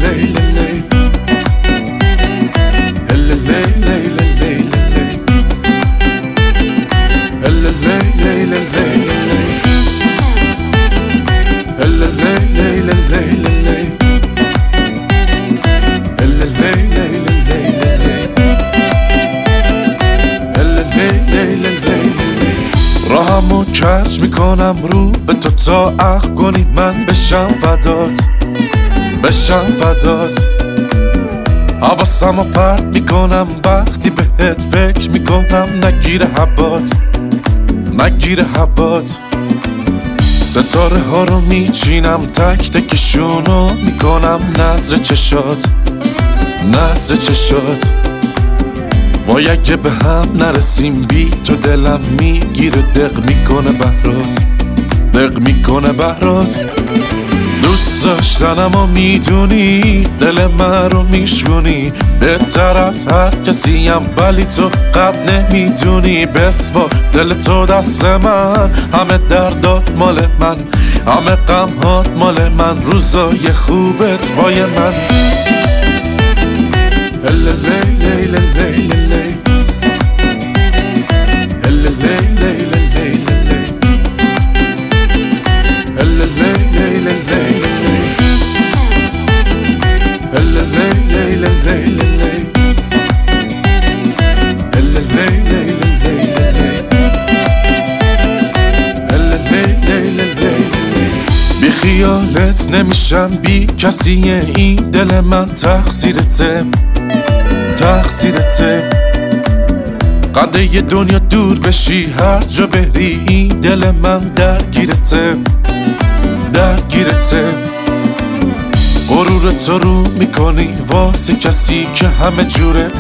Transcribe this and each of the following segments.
راهمو کج میکنم رو به تو تا عقل کنی من بشم فدات حواسمو پرت میکنم وقتی بهت فکر میکنم نگیر هوات ستاره ها رو میچینم تک تکشونو میکنم نظر چشات وای اگه به هم نرسیم بی تو دلم میگیره دق میکنه بهرات دوست داشتنم و میدونی دل من رو میشونی بهتر از هر کسیم ولی تو قد نمیدونی بسپار دل تو دست من همه دردات مال من همه غمهات مال من روزای خوبت بای من بی خیالت نمیشم بی کسی این دل من تقصیرته قده ی دنیا دور بشی هر جا بری این دل من درگیرته غرور تو رو میکنی واسه کسی که همه جوره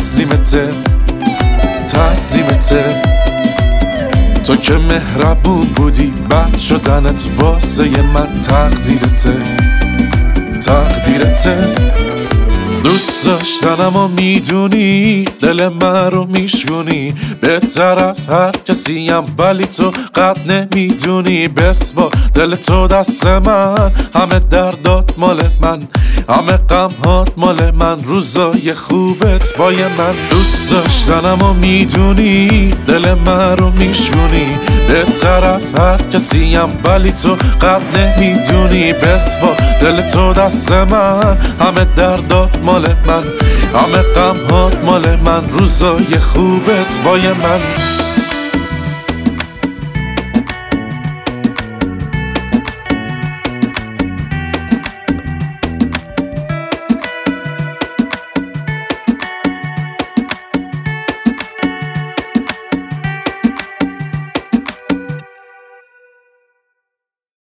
تسلیمته تو که مهربون بودی بد شدنت واسه من تقدیرته دوست داشتنم و میدونی دل من رو میشونی بهتر از هر کسیم ولی تو قد نمیدونی بسپار دل تو دست من همه دردات مال من همه غمهات مال من روزای خوبت بای من دوست داشتنم و میدونی دل من رو میشونی بهتر از هر کسیم ولی تو قد نمیدونی بسپار دل تو دست من همه دردات مال من همه غمهات مال من روزای خوبت بای من